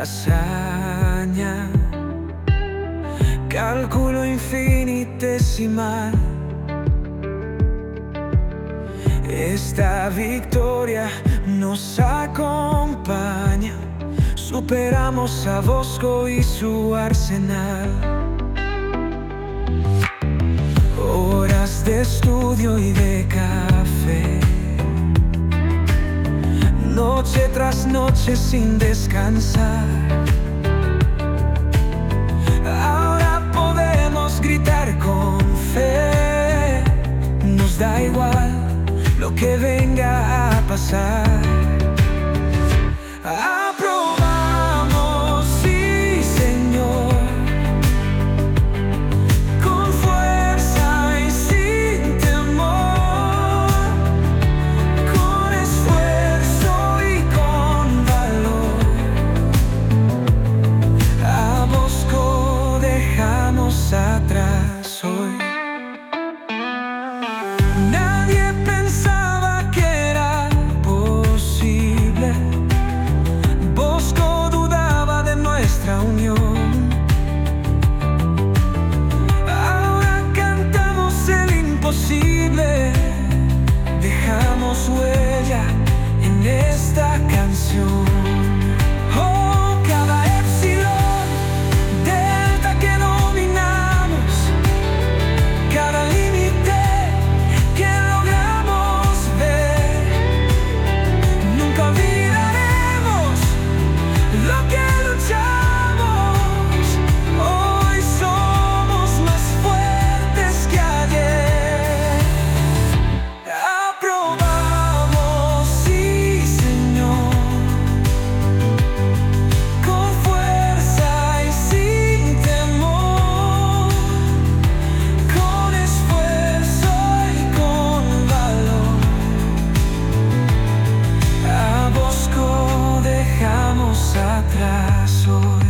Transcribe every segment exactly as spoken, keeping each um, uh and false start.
hazaña, cálculo infinitesimal. Esta victoria nos acompaña, superamos a Bosco y su arsenal. Horas de estudio y de café, noche tras noche sin descansar. Ahora podemos gritar con fe, nos da igual lo que venga a pasar. Aprobamos, sí Señor, con fuerza y sin temor, con esfuerzo y con valor. A Bosco dejamos atrás hoy. Nadie pensaba que era posible. Bosco dudaba de nuestra unión. Ahora cantamos el imposible, dejamos huella en esta canción. Oh, cada epsilon, delta que dominamos, cada límite que logramos ver. Nunca olvidaremos lo que luchamos. Hoy somos más fuertes que ayer. Aprobamos, sí Señor, con fuerza y sin temor, con esfuerzo y con valor. A Bosco dejamos atrás hoy.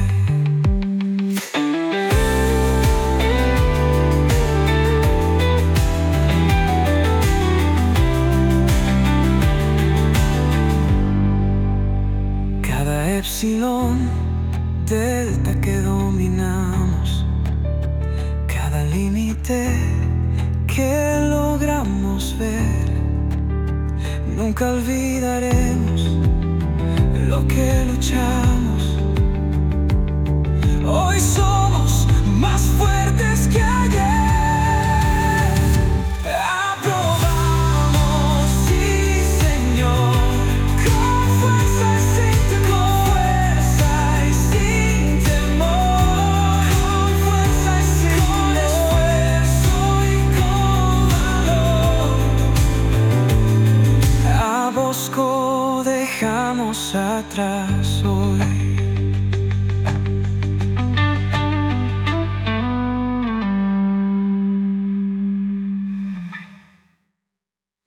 Cada epsilon, delta que dominamos, cada límite que logramos ver. Nunca olvidaremos lo que luchamos. Hoy somos más fuertes que ayer. Aprobamos, sí Señor, con fuerza y sin temor, fuerza y sin temor, con fuerza y sin con esfuerzo y con valor. A Bosco dejamos atrás hoy.